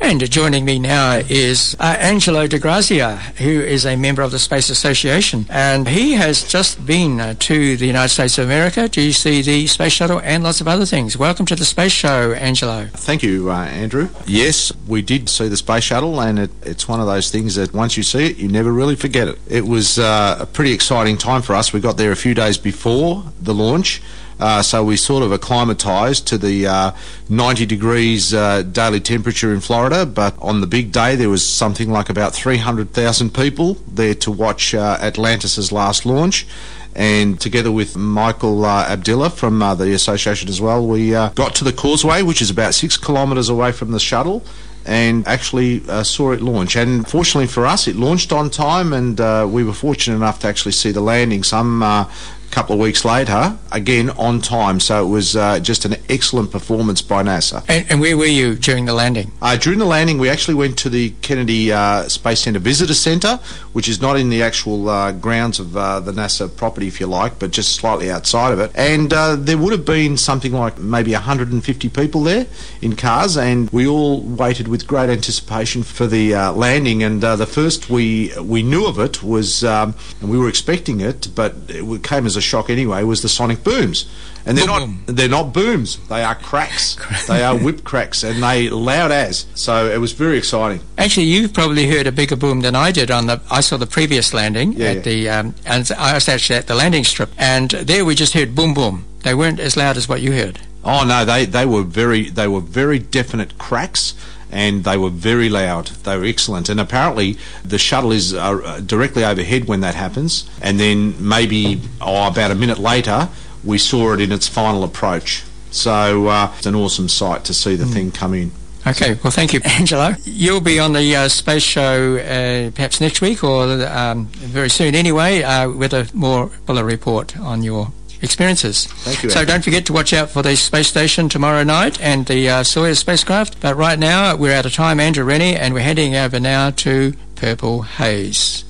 And joining me now is Angelo De Grazia, who is a member of the Space Association. And he has just been to the United States of America to see the Space Shuttle and lots of other things. Welcome to the Space Show, Angelo. Thank you, Andrew. Yes, we did see the Space Shuttle, and it's one of those things that once you see it, you never really forget it. It was a pretty exciting time for us. We got there a few days before the launch. So we sort of acclimatised to the 90 degrees daily temperature in Florida, but on the big day there was something like about 300,000 people there to watch Atlantis' last launch. And together with Michael Abdillah from the association as well, we got to the causeway, which is about 6 kilometres away from the shuttle, and actually saw it launch. And fortunately for us, it launched on time, and we were fortunate enough to actually see the landing some couple of weeks later, again on time. So it was just an excellent performance by NASA. And where were you during the landing? During the landing, we actually went to the Kennedy Space Center Visitor Center, which is not in the actual grounds of the NASA property, if you like, but just slightly outside of it. And there would have been something like maybe 150 people there in cars, and we all waited with great anticipation for the landing. And the first we knew of it was, and we were expecting it, but it came as a shock anyway, was the sonic booms. And they're not booms, they are cracks. They are whip cracks, and they loud as. So it was very exciting. Actually, you've probably heard a bigger boom than I did. I saw the previous landing the and I was actually at the landing strip, and there we just heard boom boom. They weren't as loud as what you heard. Oh no, they were very definite cracks, and they were very loud. They were excellent. And apparently the shuttle is directly overhead when that happens, and then maybe about a minute later we saw it in its final approach. So it's an awesome sight to see the thing come in. Okay, well, thank you, Angelo. You'll be on the Space Show perhaps next week, or very soon anyway, with a more fuller report on your experiences. Thank you. So don't forget to watch out for the space station tomorrow night and the Soyuz spacecraft. But right now we're out of time, Andrew Rennie, and we're heading over now to Purple Haze.